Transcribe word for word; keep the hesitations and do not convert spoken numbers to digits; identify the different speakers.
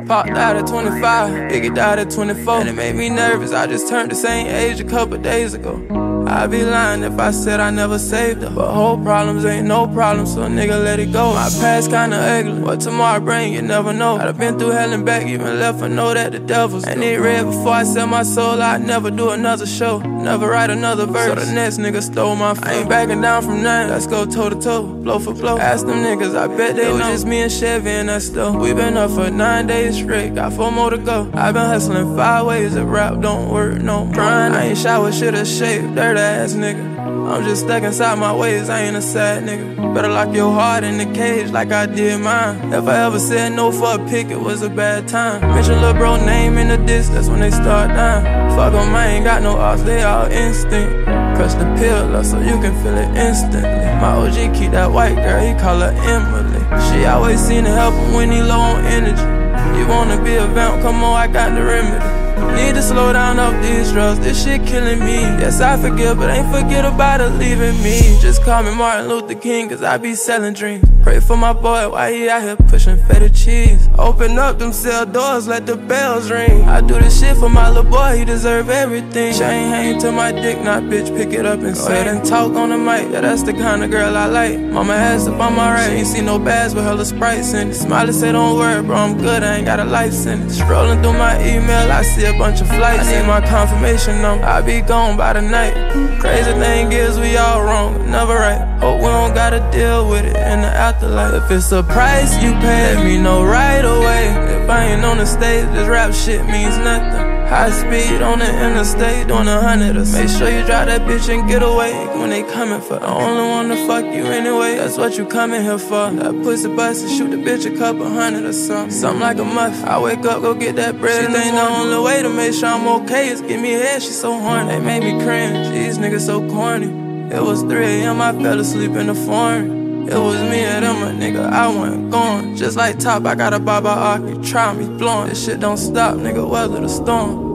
Speaker 1: Popped out at twenty-five, Biggie died at twenty-four, and it made me nervous. I just turned the same age a couple days ago. I'd be lying if I said I never saved her. But whole problems ain't no problem, so nigga let it go. My past kinda ugly, what tomorrow bring, you never know. I've been through hell and back, even left I know that the devil's and it read before I sell my soul, I'd never do another show, never write another verse, so the next nigga stole my phone. I ain't backing down from nothing, let's go toe to toe, blow for blow. Ask them niggas, I bet they know. It was just me and Chevy and that stuff. We been up for nine days straight, got four more to go. I been hustling five ways, if rap don't work no more. Grind, I ain't shower, shit or shave, dirt ass nigga. I'm just stuck inside my ways, I ain't a sad nigga. Better lock your heart in the cage like I did mine. If I ever said no for a pick, it was a bad time. Mention lil' bro name in the diss, that's when they start dying. Fuck 'em, I ain't got no odds, they all instinct. Press the pill up so you can feel it instantly. My O G keep that white girl, he call her Emily. She always seem to help him when he low on energy. You wanna be a vamp, come on, I got the remedy. Need to slow down off these drugs, this shit killing me. Yes, I forgive, but ain't forget about her leaving me. Just call me Martin Luther King, cause I be selling dreams. Pray for my boy, why he out here pushing feta cheese. Open up them cell doors, let the bells ring. I do this shit for my little boy, he deserve everything. Chain hang to my dick, not bitch, pick it up and go ahead and talk on the mic. Yeah, that's the kind of girl I like. Mama ass up on my right, ain't see no bags with hella Sprites in it. Smiley say don't worry, bro, I'm good, I ain't got a license. Scrolling through my email, I see a bunch of flights. I need my confirmation number, I be gone by the night. Crazy thing is we all wrong, never right. Hope we don't gotta deal with it in the afterlife. If it's a price you pay, let me know right away. If I ain't on the stage, this rap shit means nothing. High speed on the interstate, doing a hundred or so. Make sure you drop that bitch and get away when they coming for. I only wanna fuck you anyway, that's what you coming here for. That pussy bust and shoot the bitch a couple hundred or something. Something like a muff, I wake up, go get that bread. She think the only way to make sure I'm okay is give me a head, she so horny. They made me cringe, these niggas so corny. It was three A M, I fell asleep in the foreign. It was me and them, a nigga, I wasn't going. Just like Top, I got a Baba Aki, try me blowing. This shit don't stop, nigga, weather the storm.